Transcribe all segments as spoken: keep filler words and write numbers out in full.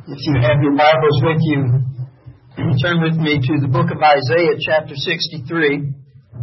If you have your Bibles with you, turn with me to the book of Isaiah, chapter sixty-three.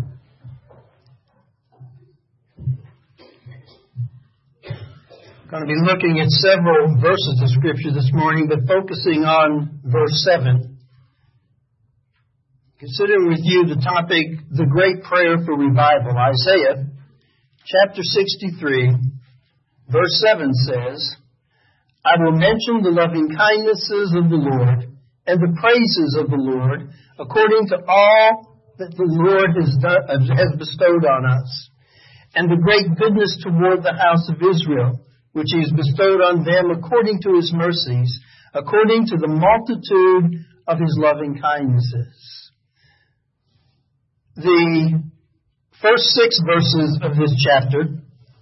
I'm going to be looking at several verses of Scripture this morning, but focusing on verse seven. Considering with you the topic, the great prayer for revival. Isaiah, chapter sixty-three, verse seven says, I will mention the loving kindnesses of the Lord and the praises of the Lord according to all that the Lord has done, has bestowed on us, and the great goodness toward the house of Israel, which He has bestowed on them according to His mercies, according to the multitude of His loving kindnesses. The first six verses of this chapter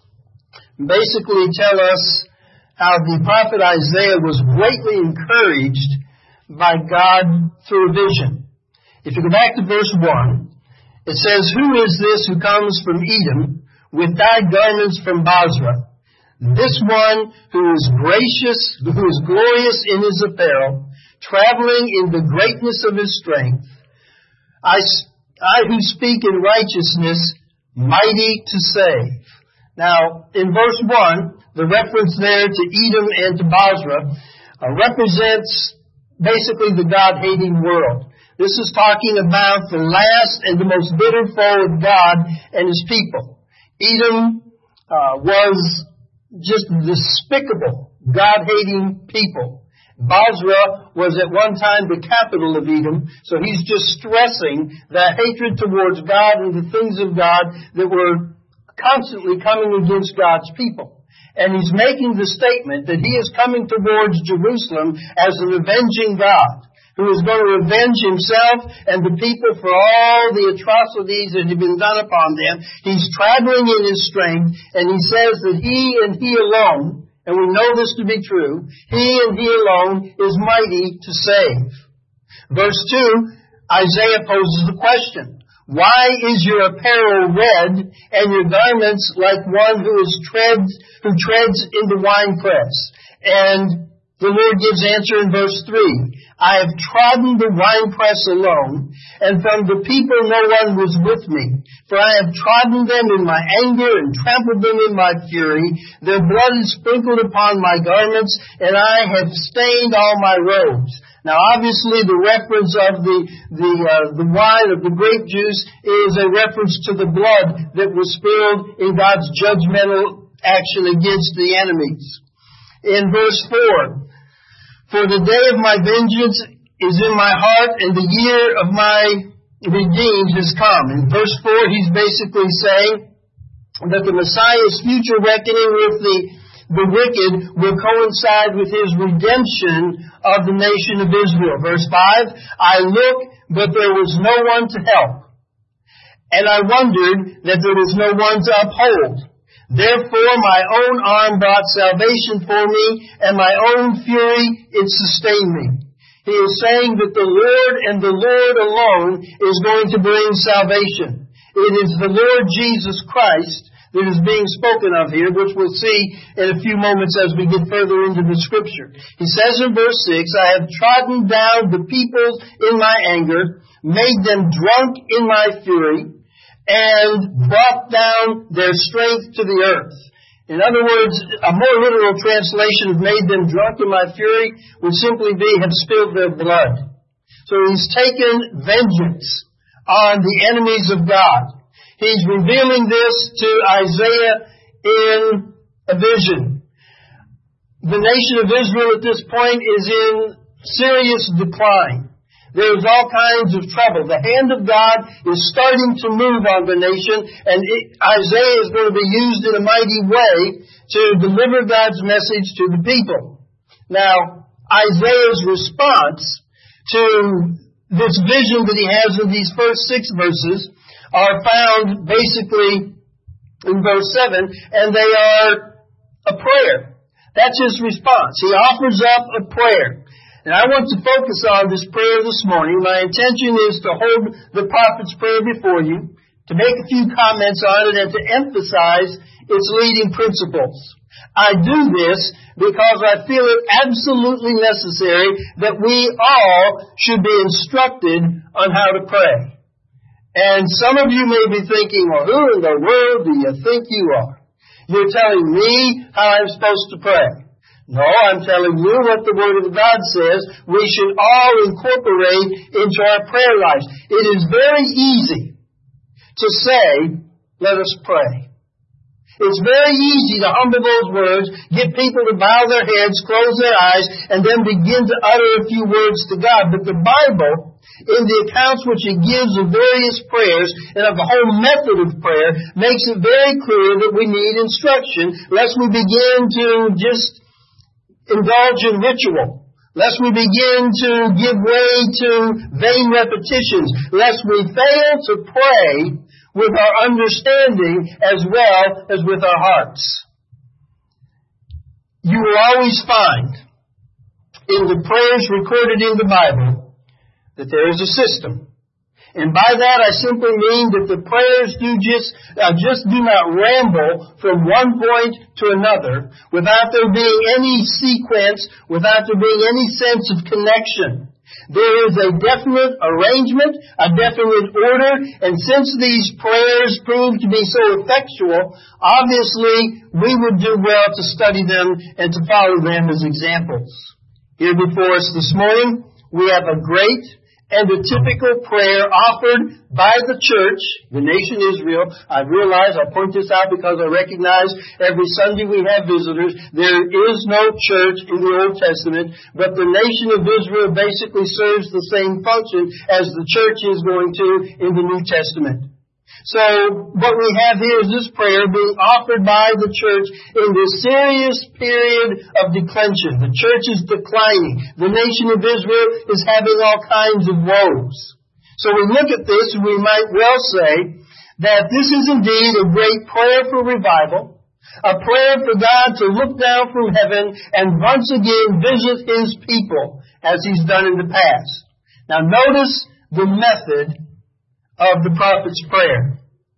basically tell us how the prophet Isaiah was greatly encouraged by God through a vision. If you go back to verse one, it says, Who is this who comes from Edom with dyed garments from Basra? This one who is gracious, who is glorious in his apparel, traveling in the greatness of his strength. I, I who speak in righteousness, mighty to save. Now, in verse one, the reference there to Edom and to Basra uh, represents basically the God-hating world. This is talking about the last and the most bitter foe of God and His people. Edom uh, was just despicable, God-hating people. Basra was at one time the capital of Edom, so he's just stressing that hatred towards God and the things of God that were constantly coming against God's people. And he's making the statement that he is coming towards Jerusalem as an avenging God, who is going to avenge himself and the people for all the atrocities that have been done upon them. He's traveling in his strength, and he says that he and he alone, and we know this to be true, he and he alone is mighty to save. Verse two, Isaiah poses the question, Why is your apparel red and your garments like one who is treads, who treads in the winepress? And the Lord gives answer in verse three. I have trodden the winepress alone, and from the people no one was with me. For I have trodden them in my anger and trampled them in my fury. Their blood is sprinkled upon my garments, and I have stained all my robes. Now, obviously, the reference of the the uh, the wine of the grape juice is a reference to the blood that was spilled in God's judgmental action against the enemies. In verse four, For the day of my vengeance is in my heart, and the year of my redeemed has come. In verse four, he's basically saying that the Messiah's future reckoning with the The wicked will coincide with His redemption of the nation of Israel. Verse five, I looked, but there was no one to help. And I wondered that there was no one to uphold. Therefore my own arm brought salvation for me, and my own fury it sustained me. He is saying that the Lord and the Lord alone is going to bring salvation. It is the Lord Jesus Christ that is being spoken of here, which we'll see in a few moments as we get further into the Scripture. He says in verse six, I have trodden down the peoples in my anger, made them drunk in my fury, and brought down their strength to the earth. In other words, a more literal translation of made them drunk in my fury would simply be have spilled their blood. So He's taken vengeance on the enemies of God. He's revealing this to Isaiah in a vision. The nation of Israel at this point is in serious decline. There's all kinds of trouble. The hand of God is starting to move on the nation, and it, Isaiah is going to be used in a mighty way to deliver God's message to the people. Now, Isaiah's response to this vision that he has in these first six verses are found basically in verse seven, and they are a prayer. That's his response. He offers up a prayer. And I want to focus on this prayer this morning. My intention is to hold the prophet's prayer before you, to make a few comments on it, and to emphasize its leading principles. I do this because I feel it absolutely necessary that we all should be instructed on how to pray. And some of you may be thinking, well, who in the world do you think you are? You're telling me how I'm supposed to pray. No, I'm telling you what the Word of God says we should all incorporate into our prayer lives. It is very easy to say, let us pray. It's very easy to humble those words, get people to bow their heads, close their eyes, and then begin to utter a few words to God. But the Bible, in the accounts which it gives of various prayers and of the whole method of prayer, makes it very clear that we need instruction, lest we begin to just indulge in ritual, lest we begin to give way to vain repetitions, lest we fail to pray with our understanding as well as with our hearts. You will always find in the prayers recorded in the Bible that there is a system. And by that I simply mean that the prayers do just, uh, just do not ramble from one point to another without there being any sequence, without there being any sense of connection. There is a definite arrangement, a definite order, and since these prayers prove to be so effectual, obviously we would do well to study them and to follow them as examples. Here before us this morning, we have a great and a typical prayer offered by the church, the nation Israel. I realize, I point this out because I recognize every Sunday we have visitors. There is no church in the Old Testament, but the nation of Israel basically serves the same function as the church is going to in the New Testament. So what we have here is this prayer being offered by the church in this serious period of declension. The church is declining. The nation of Israel is having all kinds of woes. So we look at this and we might well say that this is indeed a great prayer for revival, a prayer for God to look down from heaven and once again visit His people as He's done in the past. Now notice the method of the prophet's prayer.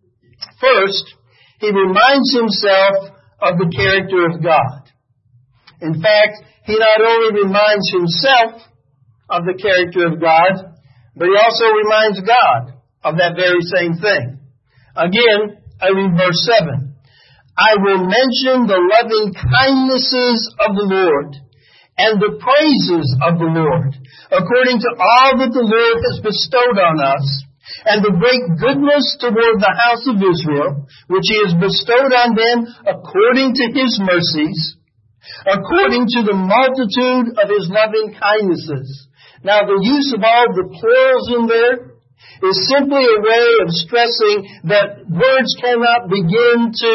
First, he reminds himself of the character of God. In fact, he not only reminds himself of the character of God, but he also reminds God of that very same thing. Again, I read verse seven. I will mention the loving kindnesses of the Lord and the praises of the Lord, according to all that the Lord has bestowed on us, and the great goodness toward the house of Israel, which He has bestowed on them according to His mercies, according to the multitude of His loving kindnesses. Now, the use of all the plurals in there is simply a way of stressing that words cannot begin to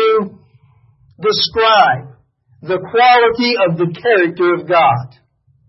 describe the quality of the character of God.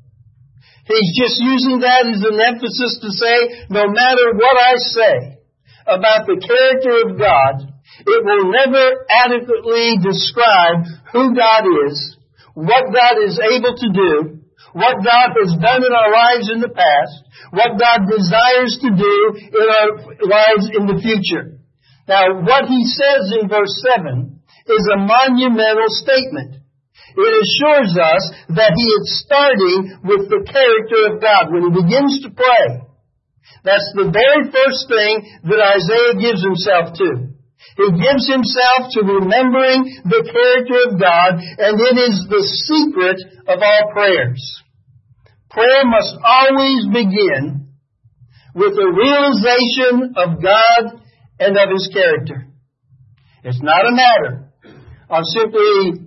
He's just using that as an emphasis to say, no matter what I say about the character of God, it will never adequately describe who God is, what God is able to do, what God has done in our lives in the past, what God desires to do in our lives in the future. Now, what he says in verse seven is a monumental statement. It assures us that he is starting with the character of God. When he begins to pray, that's the very first thing that Isaiah gives himself to. He gives himself to remembering the character of God, and it is the secret of all prayers. Prayer must always begin with a realization of God and of His character. It's not a matter of simply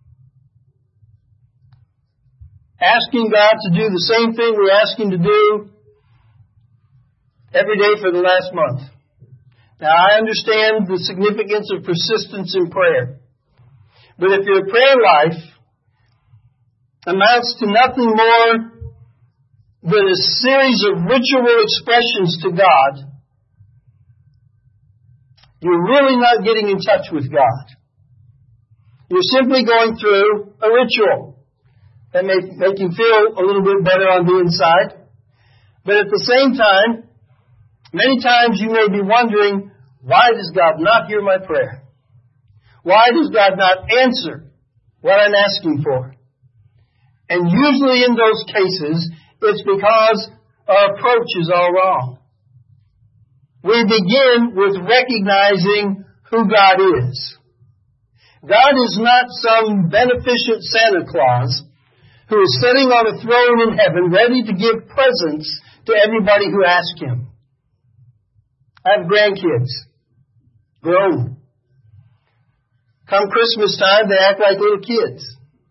asking God to do the same thing we ask Him to do every day for the last month. Now, I understand the significance of persistence in prayer. But if your prayer life amounts to nothing more than a series of ritual expressions to God, you're really not getting in touch with God. You're simply going through a ritual that may make you feel a little bit better on the inside. But at the same time, many times you may be wondering, why does God not hear my prayer? Why does God not answer what I'm asking for. And usually in those cases, it's because our approach is all wrong. We begin with recognizing who God is. God is not some beneficent Santa Claus who is sitting on a throne in heaven ready to give presents to everybody who asks Him. I have grandkids, grown. Come Christmas time, they act like little kids.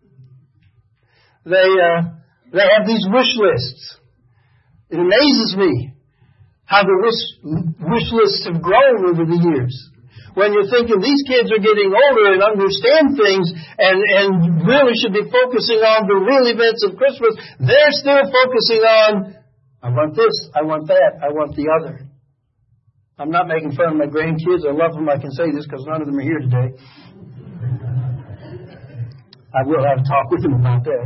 They uh, they have these wish lists. It amazes me how the wish, wish lists have grown over the years. When you're thinking these kids are getting older and understand things and, and really should be focusing on the real events of Christmas, they're still focusing on, I want this, I want that, I want the other. I'm not making fun of my grandkids. I love them. I can say this because none of them are here today. I will have a talk with them about that.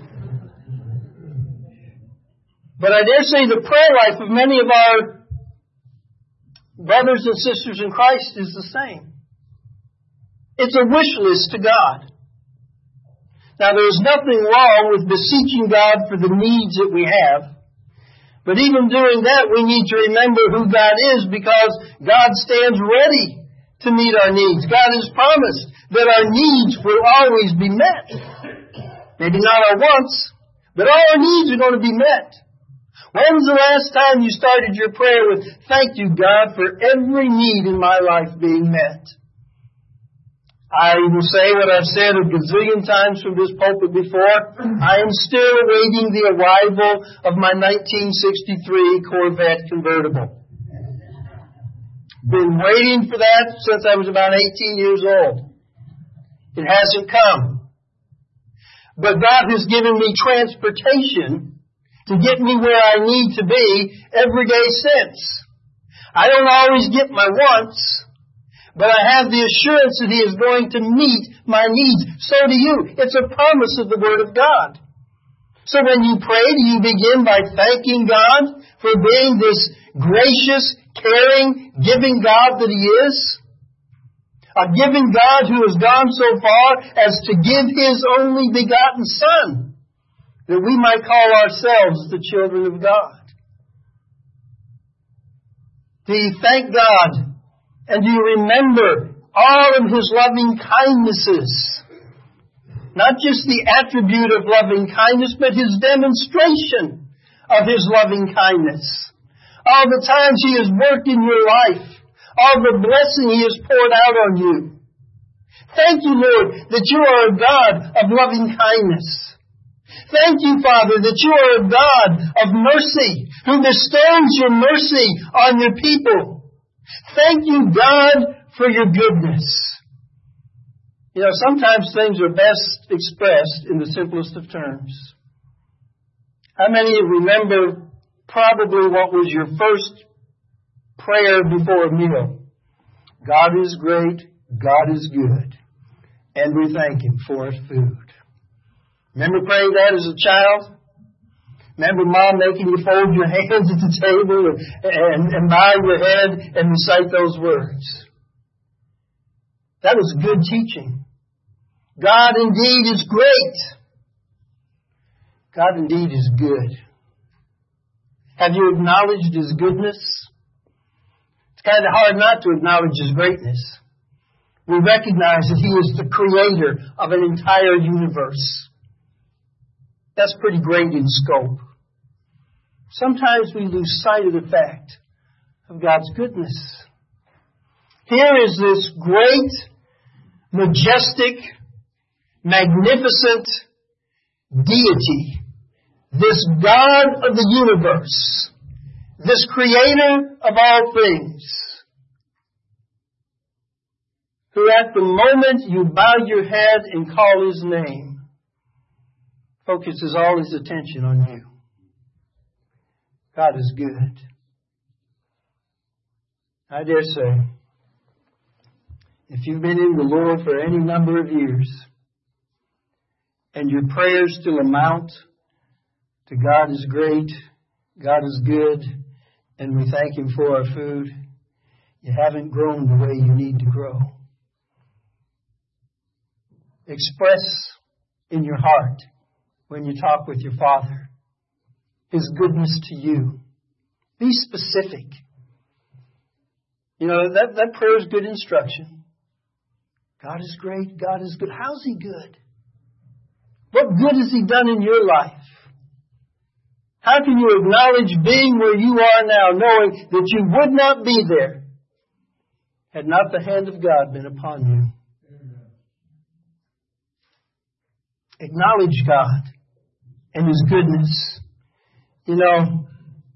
But I dare say the prayer life of many of our brothers and sisters in Christ is the same. It's a wish list to God. Now, there's nothing wrong with beseeching God for the needs that we have. But even doing that, we need to remember who God is, because God stands ready to meet our needs. God has promised that our needs will always be met. Maybe not our wants, but all our needs are going to be met. When's the last time you started your prayer with, thank you, God, for every need in my life being met? I will say what I've said a gazillion times from this pulpit before. I am still awaiting the arrival of my nineteen sixty-three Corvette convertible. Been waiting for that since I was about eighteen years old. It hasn't come. But God has given me transportation to get me where I need to be every day since. I don't always get my wants, but I have the assurance that He is going to meet my needs. So do you. It's a promise of the Word of God. So when you pray, do you begin by thanking God for being this gracious, caring, giving God that He is? A giving God who has gone so far as to give His only begotten Son, that we might call ourselves the children of God. Do you thank God? And do you remember all of His loving kindnesses? Not just the attribute of loving kindness, but His demonstration of His loving kindness. All the times He has worked in your life. All the blessing He has poured out on you. Thank you, Lord, that you are a God of loving kindness. Thank you, Father, that you are a God of mercy, who bestows your mercy on your people. Thank you, God, for your goodness. You know, sometimes things are best expressed in the simplest of terms. How many remember probably what was your first prayer before a meal? God is great, God is good, and we thank Him for His food. Remember praying that as a child? Remember Mom making you fold your hands at the table and, and, and bow your head and recite those words? That was good teaching. God indeed is great. God indeed is good. Have you acknowledged His goodness? It's kind of hard not to acknowledge His greatness. We recognize that He is the creator of an entire universe. That's pretty great in scope. Sometimes we lose sight of the fact of God's goodness. Here is this great, majestic, magnificent deity, this God of the universe, this creator of all things, who at the moment you bow your head and call His name, focuses all His attention on you. God is good. I dare say, if you've been in the Lord for any number of years, and your prayers still amount to God is great, God is good, and we thank Him for our food, you haven't grown the way you need to grow. Express in your heart when you talk with your Father? His goodness to you. Be specific. You know, that, that prayer is good instruction. God is great. God is good. How's He good? What good has He done in your life? How can you acknowledge being where you are now, knowing that you would not be there had not the hand of God been upon you? Acknowledge God and His goodness. You know,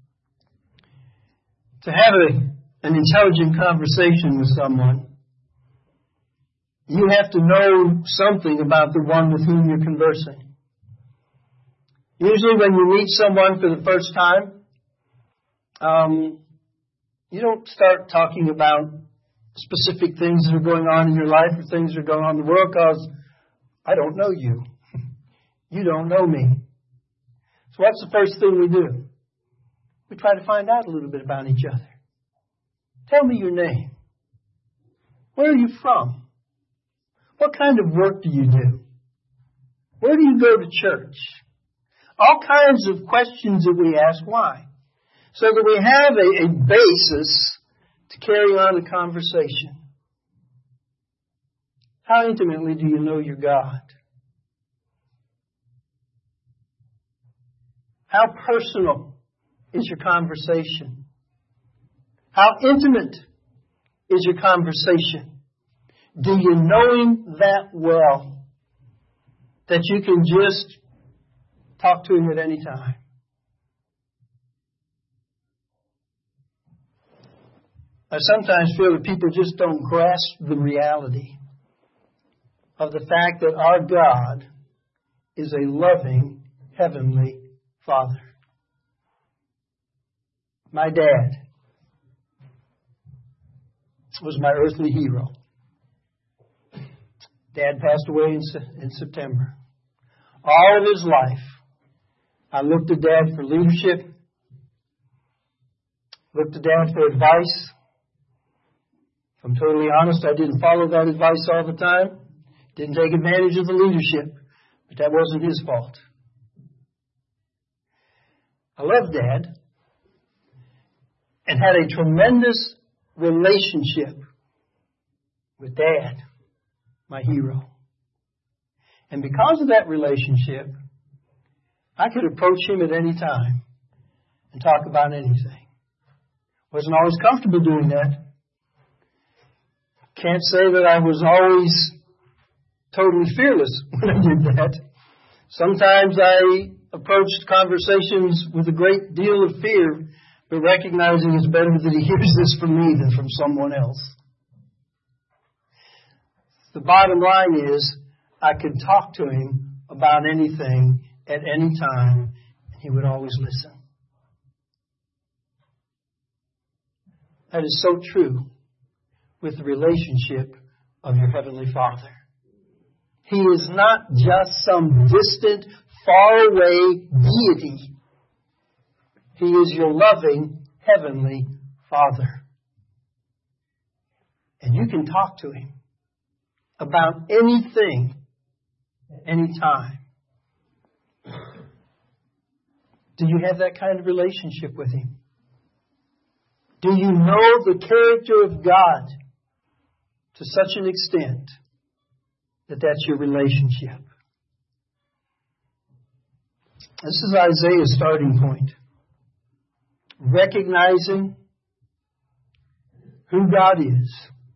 to have a, an intelligent conversation with someone, you have to know something about the one with whom you're conversing. Usually when you meet someone for the first time, um, you don't start talking about specific things that are going on in your life or things that are going on in the world, because I don't know you. You don't know me. So what's the first thing we do? We try to find out a little bit about each other. Tell me your name. Where are you from? What kind of work do you do? Where do you go to church? All kinds of questions that we ask. Why? So that we have a, a basis to carry on a conversation. How intimately do you know your God? How personal is your conversation? How intimate is your conversation? Do you know Him that well that you can just talk to Him at any time? I sometimes feel that people just don't grasp the reality of the fact that our God is a loving, heavenly Father. My dad was my earthly hero. Dad passed away in, in September. All of his life, I looked to Dad for leadership, looked to Dad for advice. If I'm totally honest, I didn't follow that advice all the time. Didn't take advantage of the leadership, but that wasn't his fault. I loved Dad and had a tremendous relationship with Dad, my hero. And because of that relationship, I could approach him at any time and talk about anything. Wasn't always comfortable doing that. Can't say that I was always totally fearless when I did that. Sometimes I approached conversations with a great deal of fear, but recognizing it's better that he hears this from me than from someone else. The bottom line is, I could talk to him about anything at any time, and he would always listen. That is so true with the relationship of your Heavenly Father. He is not just some distant, faraway deity. He is your loving Heavenly Father. And you can talk to Him about anything, any time. Do you have that kind of relationship with Him? Do you know the character of God to such an extent that that's your relationship? This is Isaiah's starting point. Recognizing who God is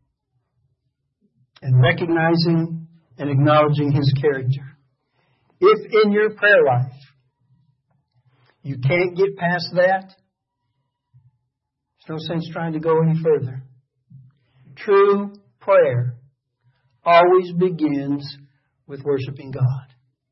and recognizing and acknowledging His character. If in your prayer life you can't get past that, there's no sense trying to go any further. True prayer always begins with worshiping God.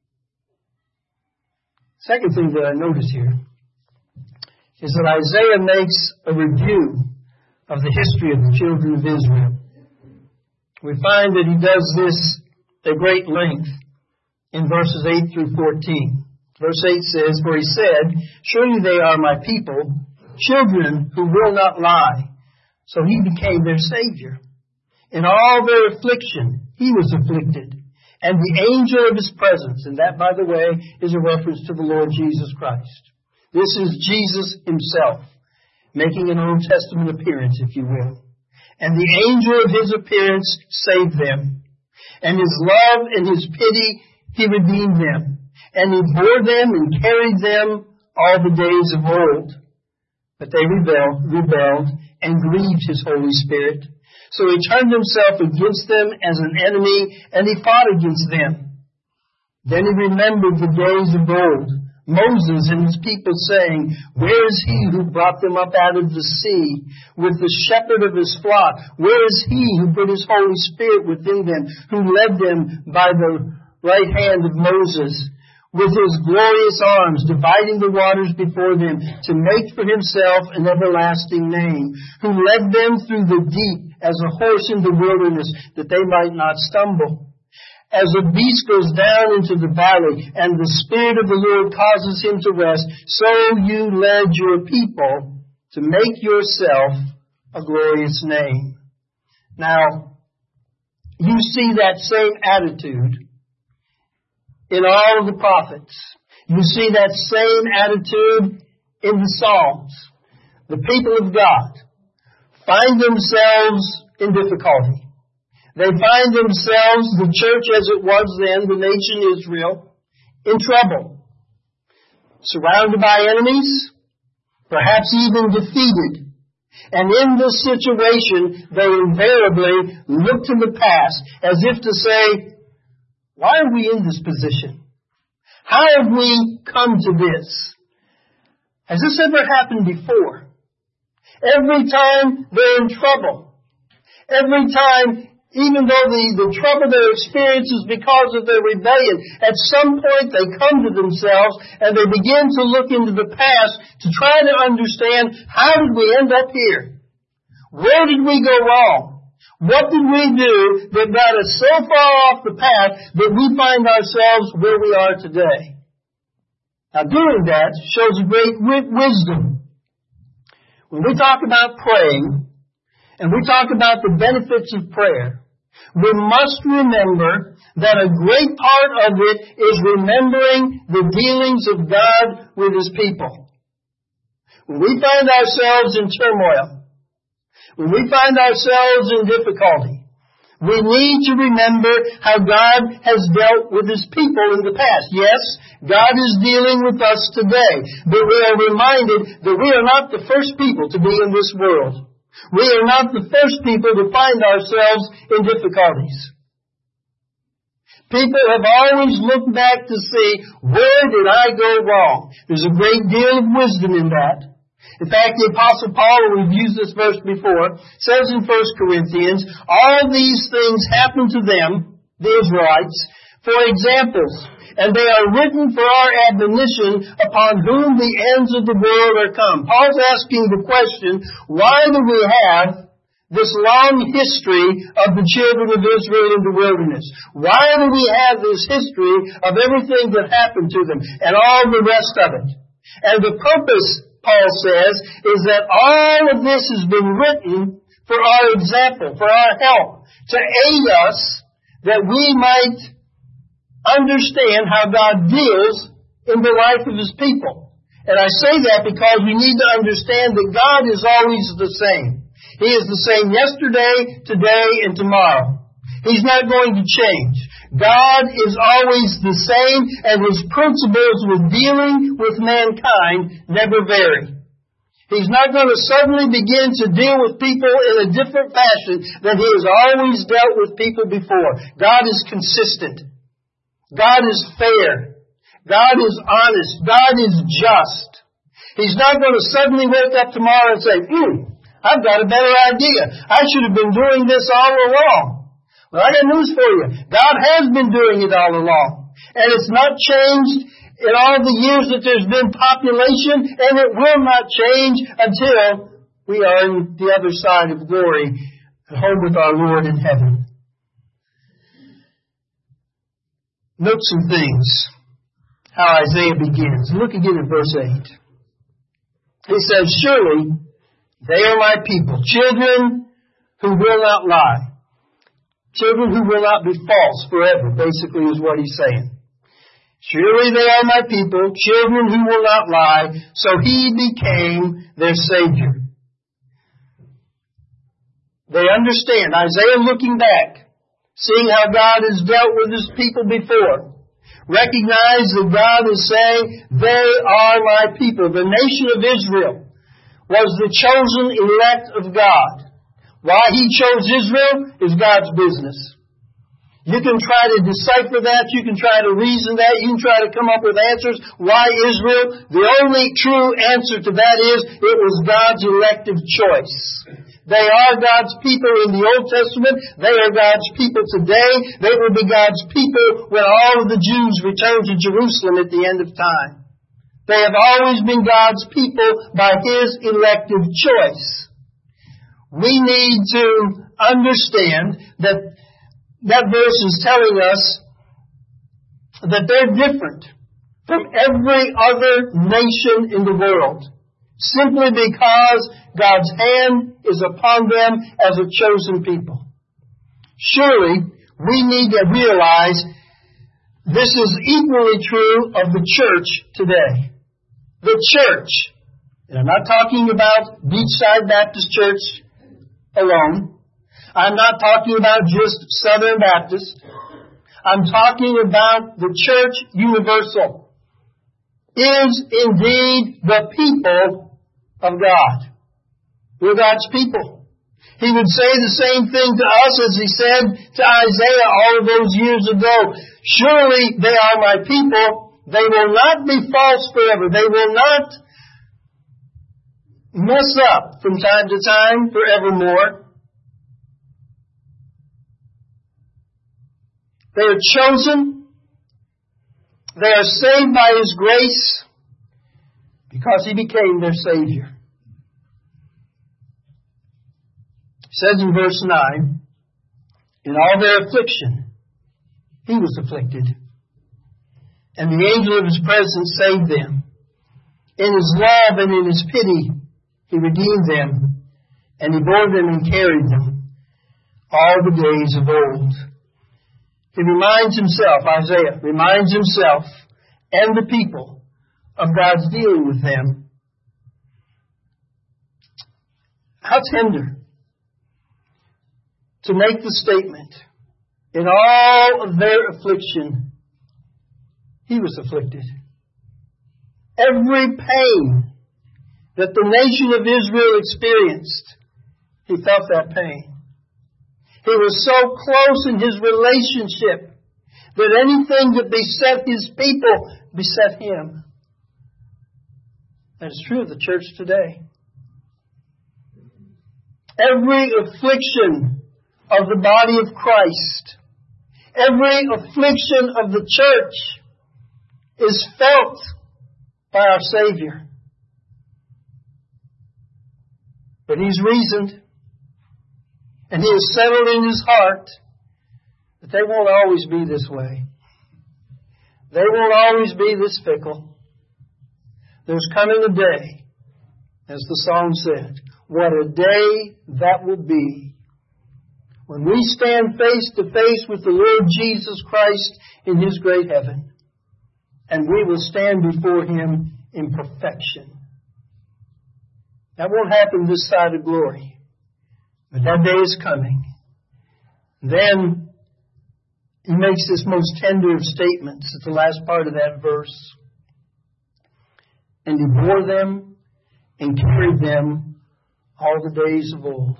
Second thing that I notice here is that Isaiah makes a review of the history of the children of Israel. We find that he does this at great length in verses eight through fourteen. Verse eight says, "For he said, surely they are my people, children who will not lie. So he became their Savior. In all their affliction, he was afflicted, and the angel of his presence. And that, by the way, is a reference to the Lord Jesus Christ. This is Jesus himself, making an Old Testament appearance, if you will. And the angel of his appearance saved them. And his love and his pity, he redeemed them. And he bore them and carried them all the days of old. But they rebelled, rebelled and grieved his Holy Spirit. So he turned himself against them as an enemy, and he fought against them. Then he remembered the days of old, Moses and his people saying, "Where is he who brought them up out of the sea with the shepherd of his flock? Where is he who put his Holy Spirit within them, who led them by the right hand of Moses, with his glorious arms, dividing the waters before them, to make for himself an everlasting name, who led them through the deep as a horse in the wilderness, that they might not stumble. As a beast goes down into the valley, and the Spirit of the Lord causes him to rest, so you led your people to make yourself a glorious name." Now, you see that same attitude in all of the prophets. You see that same attitude in the Psalms. The people of God find themselves in difficulty. They find themselves, the church as it was then, the nation Israel, in trouble. Surrounded by enemies, perhaps even defeated. And in this situation, they invariably look to the past as if to say, why are we in this position? How have we come to this? Has this ever happened before? Every time they're in trouble. Every time, even though the, the trouble they experience is because of their rebellion, at some point they come to themselves and they begin to look into the past to try to understand, how did we end up here? Where did we go wrong? What did we do that got us so far off the path that we find ourselves where we are today? Now, doing that shows a great wisdom. When we talk about praying, and we talk about the benefits of prayer, we must remember that a great part of it is remembering the dealings of God with his people. When we find ourselves in turmoil, when we find ourselves in difficulty, we need to remember how God has dealt with his people in the past. Yes, God is dealing with us today, but we are reminded that we are not the first people to be in this world. We are not the first people to find ourselves in difficulties. People have always looked back to see, where did I go wrong? There's a great deal of wisdom in that. In fact, the Apostle Paul, we've used this verse before, says in First Corinthians, all these things happened to them, the Israelites, for examples, and they are written for our admonition, upon whom the ends of the world are come. Paul's asking the question, why do we have this long history of the children of Israel in the wilderness? Why do we have this history of everything that happened to them and all the rest of it? And the purpose, Paul says, is that all of this has been written for our example, for our help, to aid us that we might understand how God deals in the life of his people. And I say that because we need to understand that God is always the same. He is the same yesterday, today, and tomorrow. He's not going to change. God is always the same, and his principles with dealing with mankind never vary. He's not going to suddenly begin to deal with people in a different fashion than he has always dealt with people before. God is consistent. God is fair. God is honest. God is just. He's not going to suddenly wake up tomorrow and say, hmm, I've got a better idea. I should have been doing this all along. Well, I got news for you. God has been doing it all along. And it's not changed in all the years that there's been population, and it will not change until we are on the other side of glory and home with our Lord in heaven. Note some things, how Isaiah begins. Look again at verse eight. He says, surely they are my people, children who will not lie. Children who will not be false forever, basically is what he's saying. Surely they are my people, children who will not lie. So he became their Savior. They understand. Isaiah looking back, seeing how God has dealt with his people before, recognize that God is saying, they are my people. The nation of Israel was the chosen elect of God. Why he chose Israel is God's business. You can try to decipher that. You can try to reason that. You can try to come up with answers. Why Israel? The only true answer to that is it was God's elective choice. They are God's people in the Old Testament. They are God's people today. They will be God's people when all of the Jews return to Jerusalem at the end of time. They have always been God's people by His elective choice. We need to understand that that verse is telling us that they're different from every other nation in the world, simply because God's hand is upon them as a chosen people. Surely, we need to realize this is equally true of the church today. The church, and I'm not talking about Beachside Baptist Church alone. I'm not talking about just Southern Baptist. I'm talking about the church universal. Is indeed the people of God. We're God's people. He would say the same thing to us as He said to Isaiah all of those years ago. Surely they are my people. They will not be false forever. They will not mess up from time to time forevermore. They are chosen. They are saved by His grace because He became their Savior. It says in verse nine, in all their affliction, He was afflicted, and the angel of His presence saved them. In His love and in His pity, He redeemed them, and He bore them and carried them all the days of old. He reminds himself, Isaiah reminds himself and the people of God's dealing with them. How tender to make the statement, in all of their affliction, He was afflicted. Every pain that the nation of Israel experienced, He felt that pain. He was so close in His relationship that anything that beset His people beset Him. That is true of the church today. Every affliction of the body of Christ, every affliction of the church is felt by our Savior. But He's reasoned. And He has settled in His heart that they won't always be this way. They won't always be this fickle. There's coming a day, as the song said, what a day that will be, when we stand face to face with the Lord Jesus Christ in His great heaven, and we will stand before Him in perfection. That won't happen this side of glory. But that day is coming. Then he makes this most tender of statements at the last part of that verse. And He bore them and carried them all the days of old.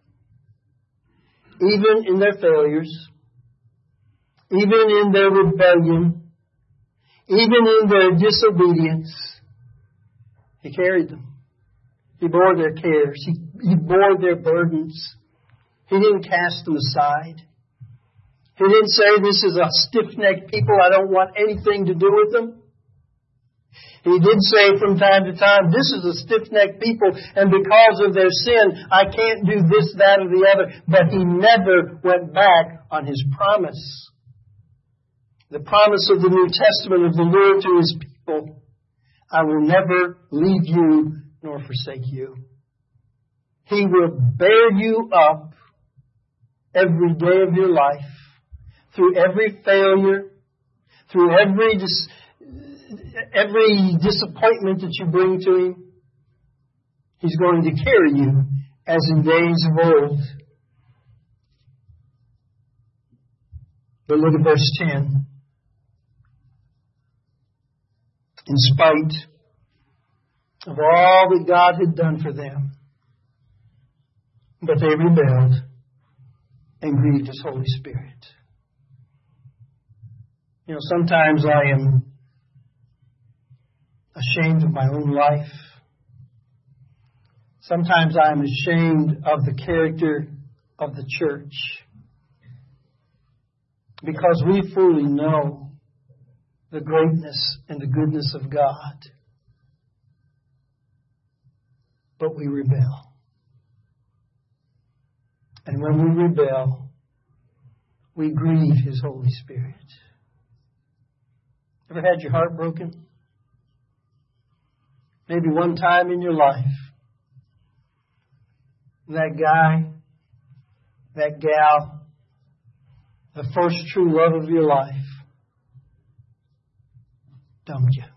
Even in their failures, even in their rebellion, even in their disobedience, He carried them. He bore their cares. He, he bore their burdens. He didn't cast them aside. He didn't say, this is a stiff-necked people, I don't want anything to do with them. He did say from time to time, this is a stiff-necked people, and because of their sin, I can't do this, that, or the other. But He never went back on His promise. The promise of the New Testament of the Lord to His people, I will never leave you nor forsake you. He will bear you up every day of your life, through every failure, through every dis- every disappointment that you bring to Him. He's going to carry you as in days of old. But look at verse ten. In spite of all that God had done for them, but they rebelled and grieved His Holy Spirit. You know, sometimes I am ashamed of my own life. Sometimes I am ashamed of the character of the church, because we fully know the greatness and the goodness of God, but we rebel. And when we rebel, we grieve His Holy Spirit. Ever had your heart broken? Maybe one time in your life, that guy, that gal, the first true love of your life, dumped you.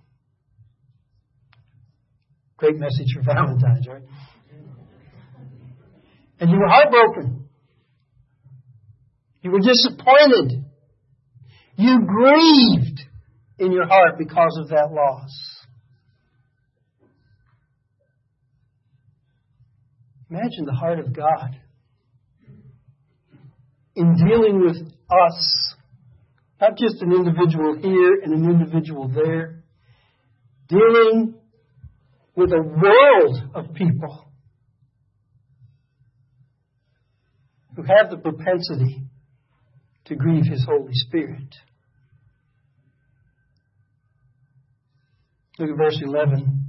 Great message for Valentine's, right? And you were heartbroken. You were disappointed. You grieved in your heart because of that loss. Imagine the heart of God in dealing with us, not just an individual here and an individual there, dealing with a world of people who have the propensity to grieve His Holy Spirit. Look at verse eleven.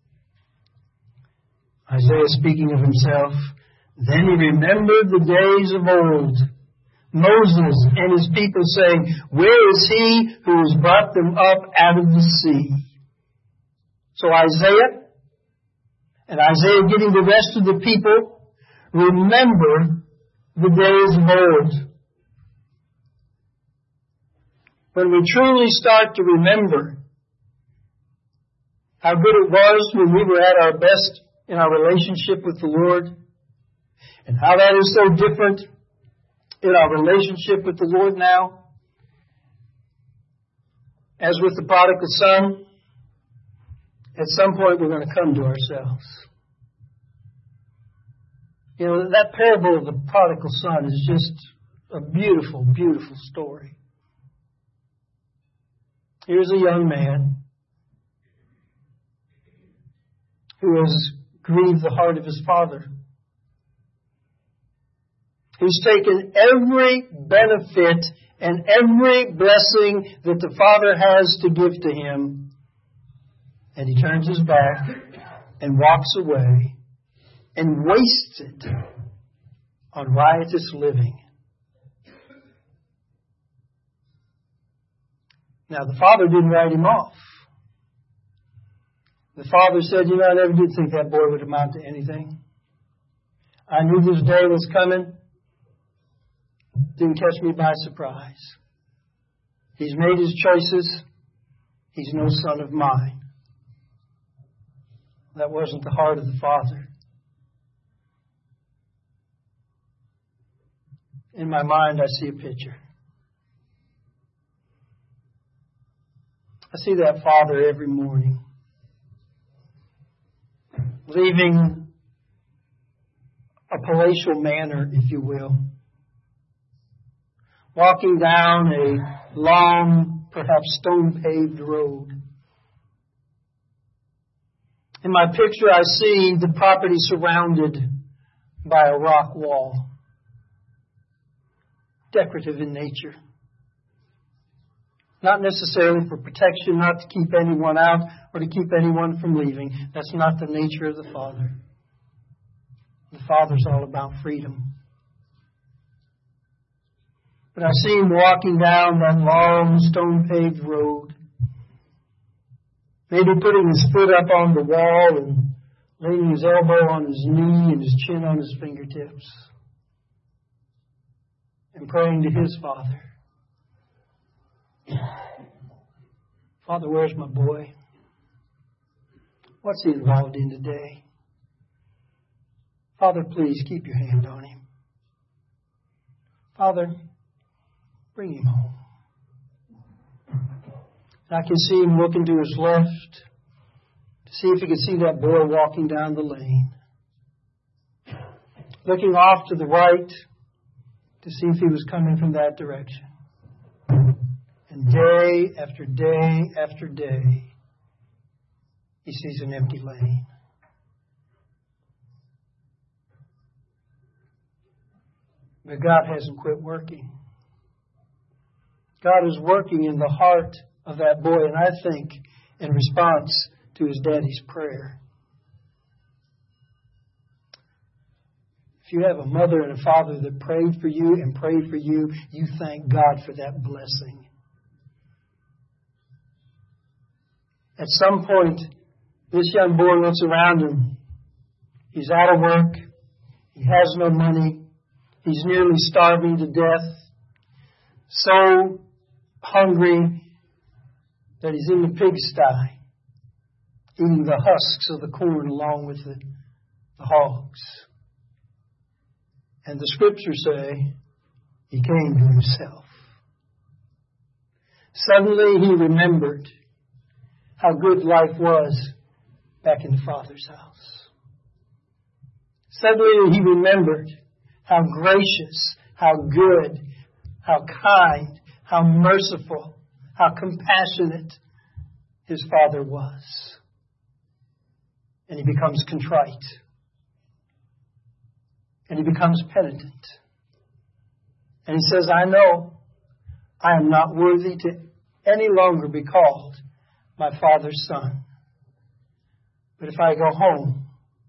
Isaiah speaking of himself. Then he remembered the days of old, Moses and his people, saying, where is he who has brought them up out of the sea? So Isaiah, and Isaiah getting the rest of the people, remember the days of old. When we truly start to remember how good it was when we were at our best in our relationship with the Lord, and how that is so different in our relationship with the Lord now, as with the prodigal son, at some point we're going to come to ourselves. You know, that parable of the prodigal son is just a beautiful, beautiful story. Here's a young man who has grieved the heart of his father, who's taken every benefit and every blessing that the Father has to give to him, and he turns his back and walks away and wastes it on riotous living. Now, the Father didn't write him off. The Father said, you know, I never did think that boy would amount to anything. I knew this day was coming. Didn't catch me by surprise. He's made his choices. He's no son of mine. That wasn't the heart of the Father. In my mind, I see a picture. I see that Father every morning, leaving a palatial manor, if you will, walking down a long, perhaps stone-paved road. In my picture, I see the property surrounded by a rock wall, decorative in nature. Not necessarily for protection, not to keep anyone out or to keep anyone from leaving. That's not the nature of the Father. The Father's all about freedom. But I see him walking down that long stone-paved road, maybe putting his foot up on the wall and leaning his elbow on his knee and his chin on his fingertips. and praying to his father, Father, where's my boy? What's he involved in today? Father, please keep your hand on him. Father, bring him home. I can see him looking to his left to see if he can see that boy walking down the lane. Looking off to the right to see if he was coming from that direction. And day after day after day, he sees an empty lane. But God hasn't quit working. God is working in the heart of that boy, and I think in response to his daddy's prayer. If you have a mother and a father that prayed for you and prayed for you, you thank God for that blessing. At some point, this young boy looks around him. He's out of work. He has no money. He's nearly starving to death. So hungry that he's in the pigsty, eating the husks of the corn along with the, the hogs. And the scriptures say he came to himself. Suddenly he remembered how good life was back in the Father's house. Suddenly he remembered how gracious, how good, how kind, how merciful, how compassionate his Father was. And he becomes contrite. And he becomes penitent. And he says, I know I am not worthy to any longer be called my Father's son. But if I go home,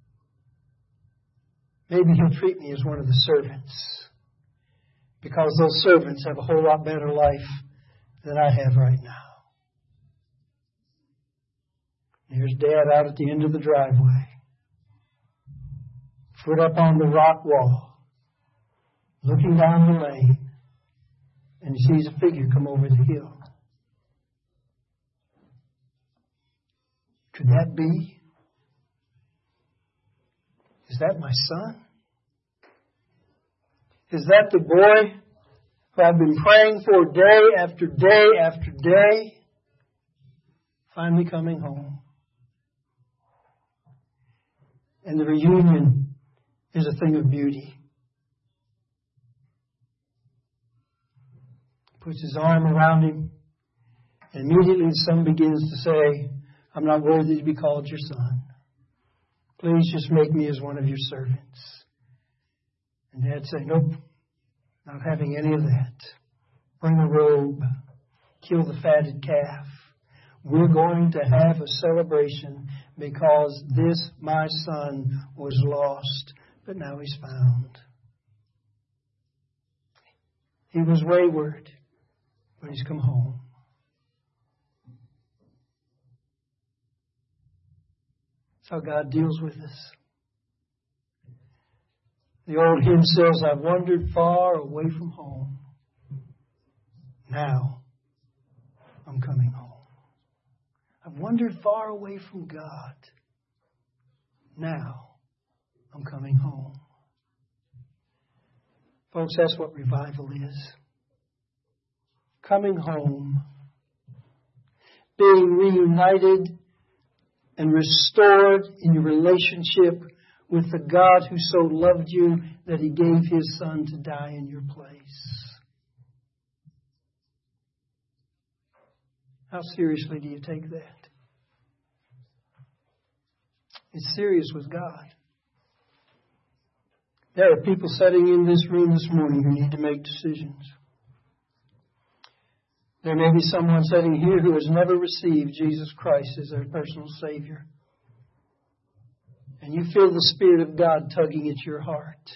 maybe he'll treat me as one of the servants. Because those servants have a whole lot better life than I have right now. Here's Dad out at the end of the driveway. Foot up on the rock wall. Looking down the lane. And he sees a figure come over the hill. Could that be? Is that my son? Is that the boy who I've been praying for day after day after day? Finally coming home. And the reunion is a thing of beauty. Puts his arm around him. And immediately the son begins to say, I'm not worthy to be called your son. Please just make me as one of your servants. And Dad say, nope, not having any of that. Bring a robe. Kill the fatted calf. We're going to have a celebration because this, my son, was lost, but now he's found. He was wayward, but he's come home. That's how God deals with us. The old hymn says, I've wandered far away from home. Now I'm coming home. I've wandered far away from God. Now I'm coming home. Folks, that's what revival is. Coming home. Being reunited and restored in your relationship with the God who so loved you that he gave his son to die in your place. How seriously do you take that? It's serious with God. There are people sitting in this room this morning who need to make decisions. There may be someone sitting here who has never received Jesus Christ as their personal Savior. And you feel the Spirit of God tugging at your heart.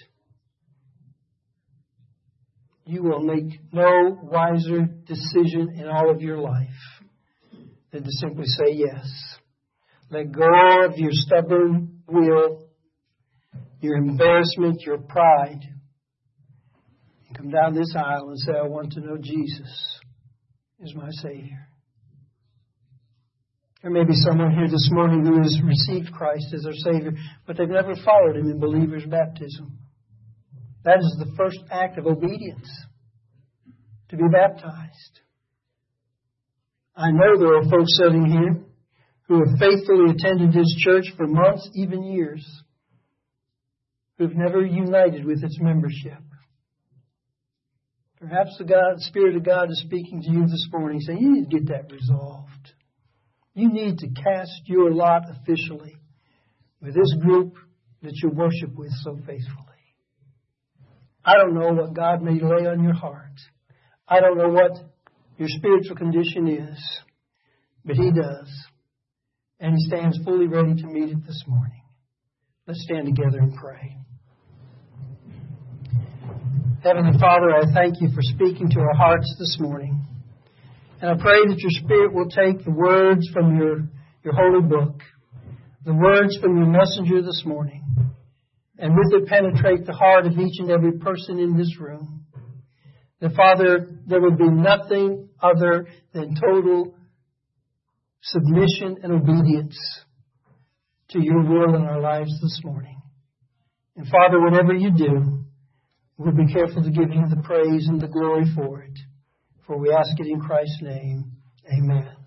You will make no wiser decision in all of your life than to simply say yes. Let go of your stubborn will, your embarrassment, your pride, and come down this aisle and say, I want to know Jesus is my Savior. There may be someone here this morning who has received Christ as their Savior, but they've never followed Him in believer's baptism. That is the first act of obedience, to be baptized. I know there are folks sitting here who have faithfully attended this church for months, even years, who've never united with its membership. Perhaps the God, Spirit of God is speaking to you this morning, saying, you need to get that resolved. You need to cast your lot officially with this group that you worship with so faithfully. I don't know what God may lay on your heart. I don't know what your spiritual condition is, but He does. And He stands fully ready to meet it this morning. Let's stand together and pray. Heavenly Father, I thank You for speaking to our hearts this morning. And I pray that Your Spirit will take the words from Your, your holy book, the words from Your messenger this morning, and with it penetrate the heart of each and every person in this room. That, Father, there would be nothing other than total submission and obedience to Your will in our lives this morning. And Father, whatever You do, we'll be careful to give You the praise and the glory for it. For we ask it in Christ's name. Amen.